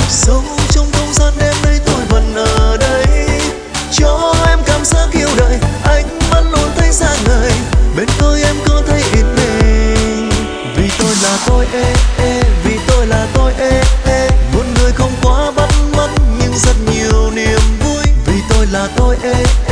Sâu trong không gian đêm nay tôi vẫn ở đây, cho em cảm giác yêu đời. Anh vẫn luôn thấy sáng ngời, bên tôi em có thấy yên bình. Vì tôi là tôi, vì tôi là tôi, một người không quá bắt mắt nhưng rất nhiều niềm vui. Vì tôi là tôi,